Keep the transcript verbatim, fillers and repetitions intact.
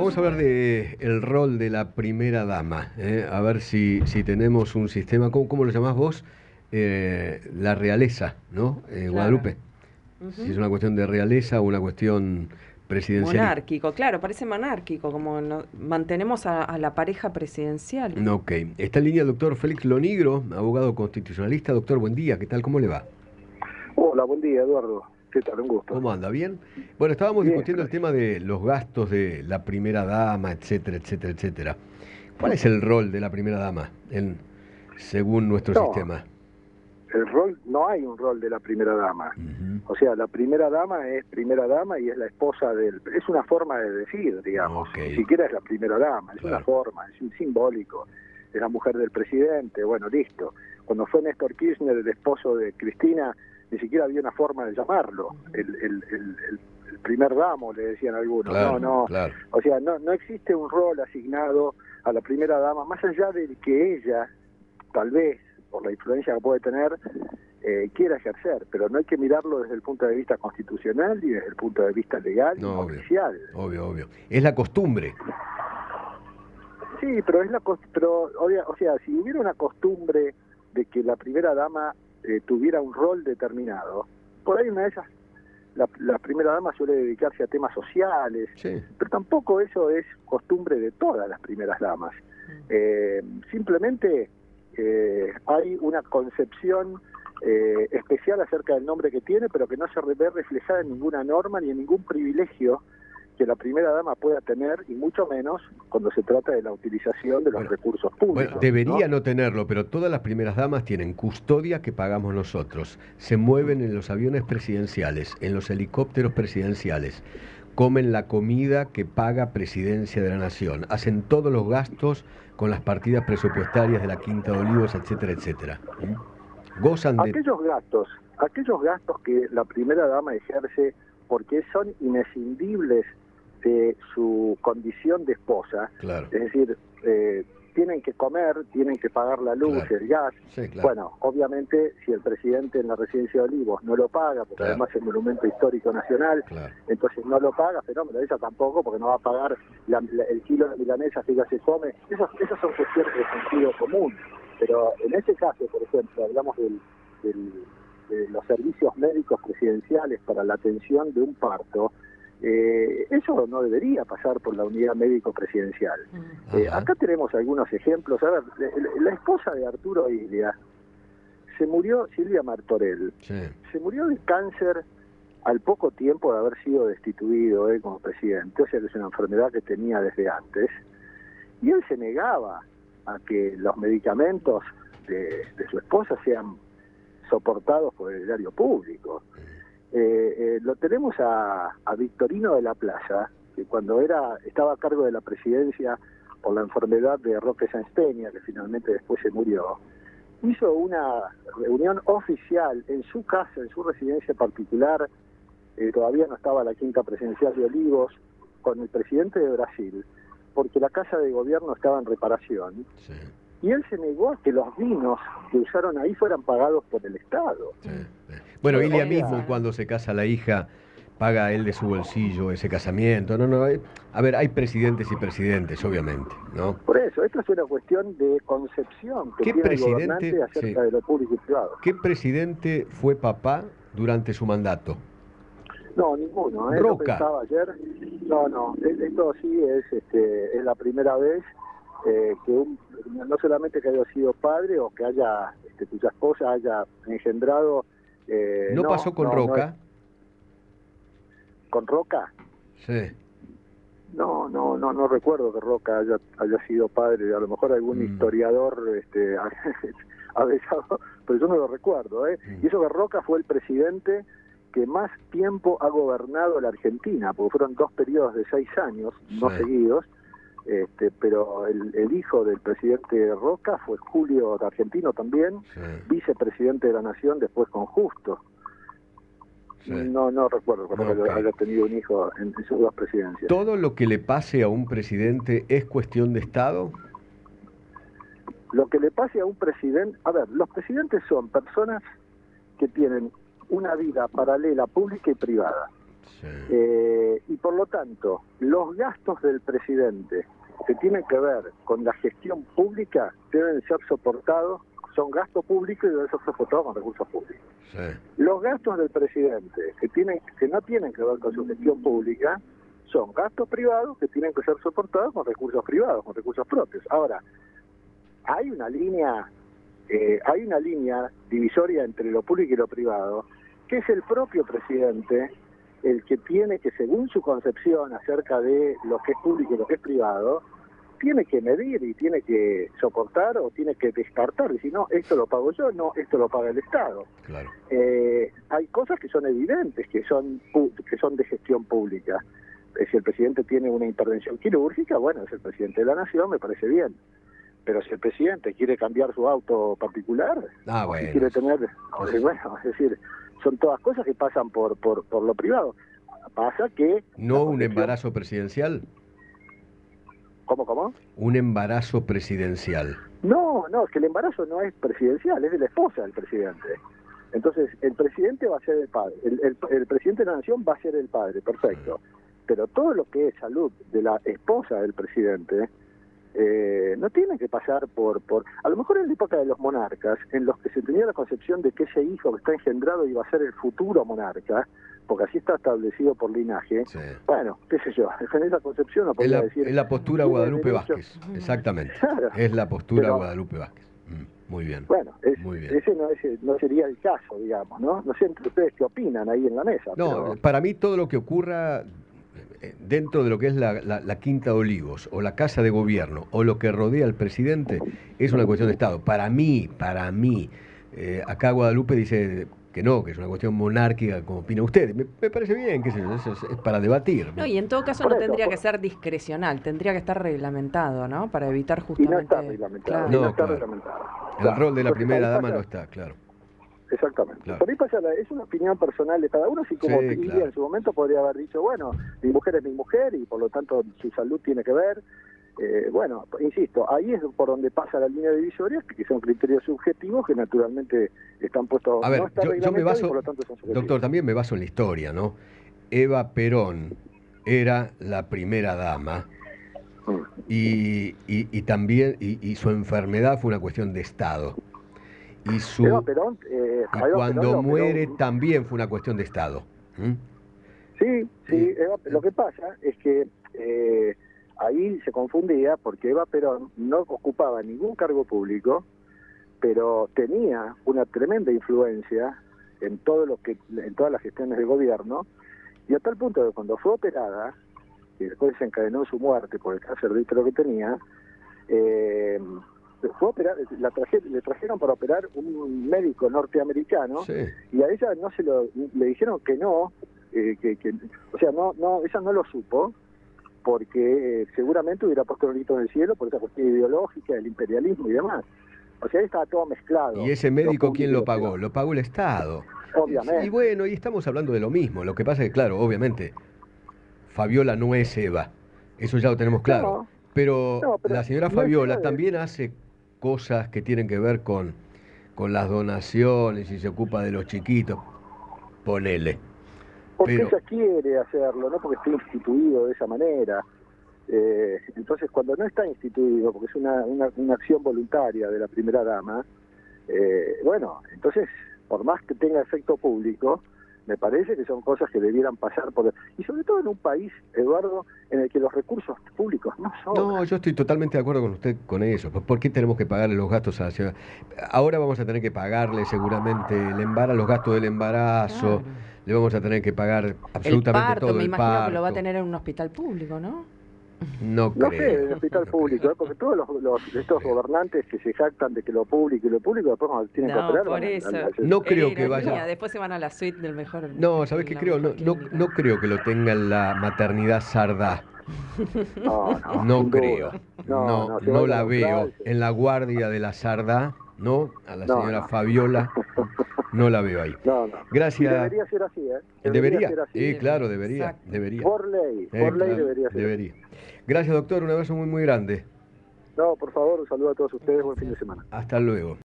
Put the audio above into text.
vamos a hablar de el rol de la primera dama, ¿eh? A ver si, si tenemos un sistema, ¿cómo, cómo lo llamás vos? Eh, la realeza, ¿no? Eh, Claro. Guadalupe. Ujú. Si es una cuestión de realeza o una cuestión presidencial. Monárquico, claro, parece monárquico, como no- mantenemos a, a la pareja presidencial. Ok. Está en línea el doctor Félix Lonigro, abogado constitucionalista. Doctor, buen día, ¿qué tal? ¿Cómo le va? Hola, buen día, Eduardo. ¿Qué tal? Un gusto. ¿Cómo anda? ¿Bien? Bueno, estábamos Bien, discutiendo el gracias. tema de los gastos de la primera dama, etcétera, etcétera, etcétera. ¿Cuál es el rol de la primera dama en, según nuestro No, sistema? el rol, no hay un rol de la primera dama. Ujú. O sea, la primera dama es primera dama y es la esposa del... Es una forma de decir, digamos. Ok. Ni siquiera es la primera dama, es Claro. una forma, es un simbólico. Es la mujer del presidente, bueno, listo. Cuando fue Néstor Kirchner, el esposo de Cristina, ni siquiera había una forma de llamarlo. El, el, el, el, el primer damo, le decían algunos. Claro, no, no. claro. O sea, no, no existe un rol asignado a la primera dama, más allá de que ella, tal vez, por la influencia que puede tener, eh, quiera ejercer, pero no hay que mirarlo desde el punto de vista constitucional ni desde el punto de vista legal ni No, obvio, oficial. obvio, obvio. Es la costumbre. Sí, pero es la cos- pero obvia- o sea, si hubiera una costumbre de que la primera dama eh, tuviera un rol determinado, por ahí una de esas, la, la primera dama suele dedicarse a temas sociales, Sí. pero tampoco eso es costumbre de todas las primeras damas. Eh, simplemente eh, hay una concepción eh, especial acerca del nombre que tiene, pero que no se ve reflejada en ninguna norma ni en ningún privilegio que la primera dama pueda tener, y mucho menos cuando se trata de la utilización de los Bueno, recursos públicos. Bueno, debería ¿no? no tenerlo, pero todas las primeras damas tienen custodia que pagamos nosotros. Se mueven en los aviones presidenciales, en los helicópteros presidenciales. Comen la comida que paga Presidencia de la Nación. Hacen todos los gastos con las partidas presupuestarias de la Quinta de Olivos, etcétera, etcétera. ¿Mm? Gozan de... Aquellos gastos, aquellos gastos que la primera dama ejerce porque son inescindibles de su condición de esposa, Claro. es decir, eh, tienen que comer, tienen que pagar la luz, Claro. el gas. Sí, claro. Bueno, obviamente si el presidente en la residencia de Olivos no lo paga, porque Claro. además es monumento histórico nacional, Claro. entonces no lo paga, fenómeno, ella tampoco, porque no va a pagar la- la- el kilo de milanesas que ella se come. Esas, esas son cuestiones de sentido común. Pero en ese caso, por ejemplo, hablamos del, del, de los servicios médicos presidenciales para la atención de un parto. Eh, eso no debería pasar por la unidad médico presidencial. Eh, Ajá. acá tenemos algunos ejemplos. A ver, la, la esposa de Arturo Illia se murió, Silvia Martorell, Sí. se murió de cáncer al poco tiempo de haber sido destituido eh, como presidente. O sea que es una enfermedad que tenía desde antes. Y él se negaba a que los medicamentos de, de su esposa sean soportados por el erario público. Eh, eh, lo tenemos a, a Victorino de la Plaza, que cuando era estaba a cargo de la presidencia por la enfermedad de Roque Sáenz Peña, que finalmente después se murió, hizo una reunión oficial en su casa, en su residencia particular, eh, todavía no estaba la quinta presidencial de Olivos, con el presidente de Brasil, porque la casa de gobierno estaba en reparación, Sí. y él se negó a que los vinos que usaron ahí fueran pagados por el Estado. Sí, sí. Bueno, O Ilia sea, mismo, cuando se casa la hija, paga él de su bolsillo ese casamiento. No, no, hay- a ver, hay presidentes y presidentes, obviamente, ¿no? Por eso, esto es una cuestión de concepción que ¿Qué tiene el presidente- gobernante acerca sí. de lo público y privado. ¿Qué presidente fue papá durante su mandato? No, ninguno, ¿eh? Roca. Yo pensaba ayer, no, no, e- esto sí es, este, es la primera vez eh, que un, no solamente que haya sido padre o que haya, este, cuya esposa haya engendrado. eh, ¿No, pasó con no, no Roca? es- ¿Con Roca? Sí. No, no, no, no recuerdo que Roca haya, haya sido padre. A lo mejor algún Mm. historiador este, ha besado, pero yo no lo recuerdo, ¿eh? Mm. Y eso que Roca fue el presidente que más tiempo ha gobernado la Argentina, porque fueron dos periodos de seis años, no Sí. seguidos, este, pero el, el hijo del presidente Roca fue Julio de Argentino también, Sí. vicepresidente de la Nación después con Justo. Sí. No, no recuerdo que Roca Ok. haya tenido un hijo en, en sus dos presidencias. ¿Todo lo que le pase a un presidente es cuestión de Estado? Lo que le pase a un presidente, a ver, los presidentes son personas que tienen una vida paralela pública y privada. Sí. Eh, y por lo tanto, los gastos del presidente que tienen que ver con la gestión pública deben ser soportados, son gastos públicos y deben ser soportados con recursos públicos. Sí. Los gastos del presidente que tienen que no tienen que ver con su gestión pública son gastos privados que tienen que ser soportados con recursos privados, con recursos propios. Ahora, hay una línea, eh, hay una línea divisoria entre lo público y lo privado, que es el propio presidente el que tiene que, según su concepción acerca de lo que es público y lo que es privado, tiene que medir y tiene que soportar o tiene que descartar, decir, no, esto lo pago yo, no, esto lo paga el Estado. Claro. Eh, hay cosas que son evidentes, que son que son de gestión pública. Eh, si el presidente tiene una intervención quirúrgica, bueno, es el presidente de la nación, me parece bien. Pero si el presidente quiere cambiar su auto particular, Ah, o bueno. si quiere tener, eh, bueno, es decir, son todas cosas que pasan por por, por lo privado. Pasa que... ¿No la un concepción- embarazo presidencial? ¿Cómo, cómo? Un embarazo presidencial. No, no, es que el embarazo no es presidencial, es de la esposa del presidente. Entonces, el presidente va a ser el padre, el, el, el presidente de la nación va a ser el padre, perfecto. Pero todo lo que es salud de la esposa del presidente eh, no tiene que pasar por, por... A lo mejor en la época de los monarcas, en los que se tenía la concepción de que ese hijo que está engendrado iba a ser el futuro monarca, porque así está establecido por linaje, Sí. bueno, qué sé yo, en esa concepción no Es podría la, decir... es la postura tiene Guadalupe derecho- Vázquez, exactamente. Claro. Es la postura Pero- Guadalupe Vázquez. Mm, muy bien. Bueno, es- Muy bien. ese no, ese no sería el caso, digamos, ¿no? No sé entre ustedes qué opinan ahí en la mesa. No, pero- para mí todo lo que ocurra eh, dentro de lo que es la, la- la Quinta de Olivos o la Casa de Gobierno o lo que rodea al presidente es una cuestión de Estado. Para mí, para mí, eh, acá Guadalupe dice que no, que es una cuestión monárquica, como opina usted. Me, me parece bien, qué sé yo, eso es, es para debatir. No, y en todo caso Por no eso, tendría por- que ser discrecional, tendría que estar reglamentado, ¿no? Para evitar Y no justamente... está reglamentado. Claro. y no, No, está claro. reglamentado. El Claro. rol de la Entonces, primera ahí dama pasa- no está, claro. Exactamente. Claro. Por ahí pasa, la- es una opinión personal de cada uno, así como Sí, Pili claro. en su momento podría haber dicho, bueno, mi mujer es mi mujer y por lo tanto su salud tiene que ver. Eh, bueno, insisto, ahí es por donde pasa la línea divisoria, que son criterios subjetivos que naturalmente están puestos, A ver, no están yo, yo me reglamentados y baso, por lo tanto son subjetivos. doctor, también me baso en la historia, ¿no? Eva Perón era la primera dama Mm. y, y, y también, y, y su enfermedad fue una cuestión de Estado. Y, su, Eva Perón, eh, y a Eva cuando Perón lo muere operó- también fue una cuestión de Estado. ¿Mm? Sí, sí, Sí. Eva- lo que pasa es que eh, ahí se confundía porque Eva Perón no ocupaba ningún cargo público, pero tenía una tremenda influencia en todo lo que en todas las gestiones de gobierno, y a tal punto que cuando fue operada, y después se encadenó su muerte por el cáncer de útero que tenía, eh, fue operar, la traje- le trajeron para operar un médico norteamericano, Sí. y a ella no se lo le dijeron que no, eh, que, que o sea no no ella no lo supo porque eh, seguramente hubiera puesto el grito en el cielo por esa cuestión ideológica del imperialismo y demás. O sea, ahí estaba todo mezclado. ¿Y ese Lo médico público quién y lo lo pagó? privado. Lo pagó el Estado. Obviamente. Y bueno, y estamos hablando de lo mismo. Lo que pasa es que, claro, obviamente, Fabiola no es Eva. Eso ya lo tenemos claro. No, pero, no, pero la señora no es Fabiola Eva de- también hace cosas que tienen que ver con, con las donaciones y se ocupa de los chiquitos. Ponele. Porque pero- ella quiere hacerlo, no porque esté instituido de esa manera. Eh, entonces, cuando no está instituido, porque es una, una, una acción voluntaria de la primera dama, eh, bueno, entonces, por más que tenga efecto público, me parece que son cosas que debieran pasar por... Y sobre todo en un país, Eduardo, en el que los recursos públicos no son... No, yo estoy totalmente de acuerdo con usted con eso. ¿Por qué tenemos que pagarle los gastos a la señora? Ahora vamos a tener que pagarle seguramente el embarazo, los gastos del embarazo. Claro. Le vamos a tener que pagar El absolutamente parto, todo me el imagino parto. que lo va a tener en un hospital público, ¿no? No No creo. sé, en el hospital no público, creo. ¿eh? Porque todos los, los- estos gobernantes que se jactan de que lo público y lo público después cuando tienen que No, operar por van a- eso. van a- No creo Eh, que la vaya- niña, después se van a la suite del mejor... No, ¿sabes qué la creo? No, mejor no, clínica. no creo que lo tenga en la maternidad Sardá. No, no, No sin creo. duda. No, No, no, no, se va a la la veo neutral, se- en la guardia de la Sardá, ¿no? A la No, señora no. Fabiola, no la veo ahí. No, no. Gracias. Y debería ser así, ¿eh? Debería, ser así. sí, claro, debería, Exacto. debería. Por ley, Eh, por ley claro, debería ser. debería. Gracias, doctor, un abrazo muy, muy grande. No, por favor, un saludo a todos ustedes, buen fin de semana. Hasta luego.